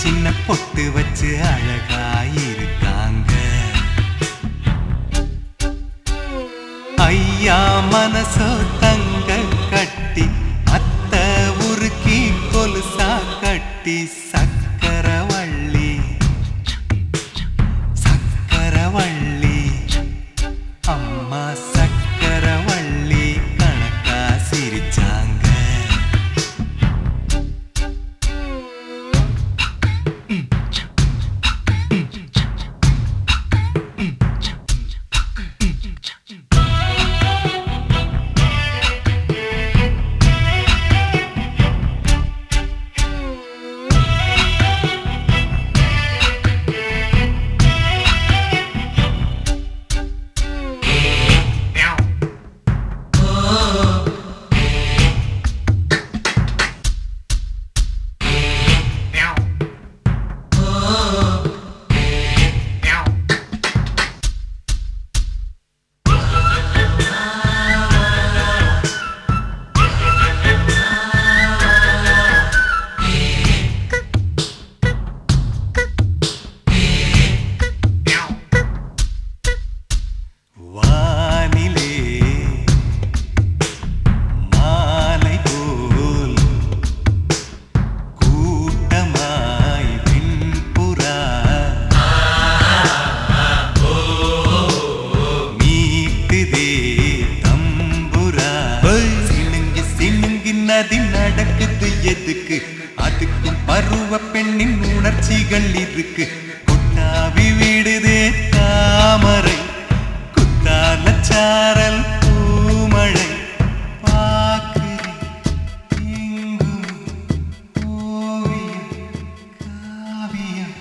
சின்ன பொட்டு வச்சு அழகாயிருக்காங்க. ஐயா மனசோ தங்க கட்டி அத்த உருக்கி கொலுசா கட்டி சக்கரவள்ளி சக்கரவள்ளி அம்மா சக்கரவள்ளி கணக்கா சிரிச்சாங்க. நதி நடக்குது எதுக்கு? அதுக்கும் பருவ பெண்ணின் உணர்ச்சிகள் இருக்கு. கொட்டாவி விடுதே தாமரை குத்தால சாரல் பூமழை பாக்குறி எங்கும் ஓவியம் காவியம்.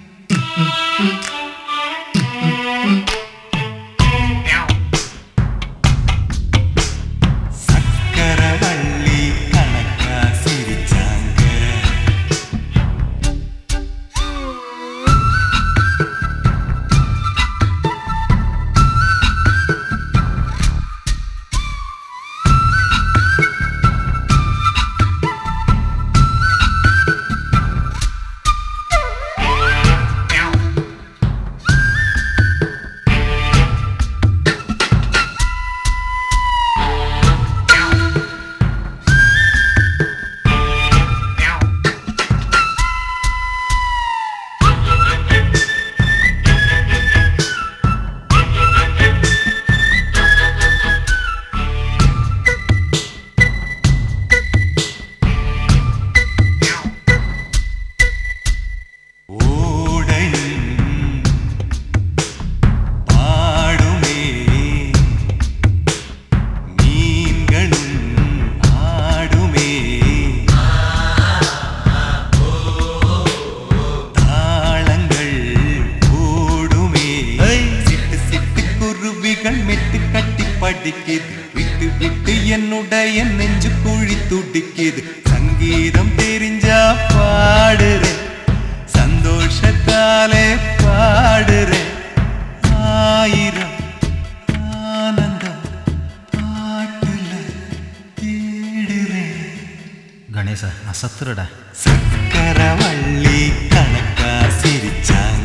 மெட்டு கட்டி படிக்குது விட்டு விட்டு என்னுடைய நெஞ்சு குழி துடிக்குது. சங்கீதம் தெரிஞ்சா பாடுறேன் சந்தோஷத்தாலே பாடுறேன். ஆயிரம் ஆனந்தம் பாட்டுல தேடுறேன். கணேச அசத்துறடா. சக்கரவள்ளி கணக்கா சிரிச்சாங்க.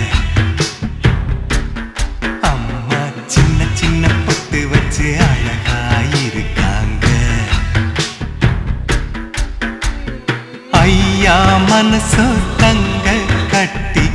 சின்ன பொட்டு வச்சு அழகாயிருக்காங்க. ஐயா மனசோ தங்க கட்டி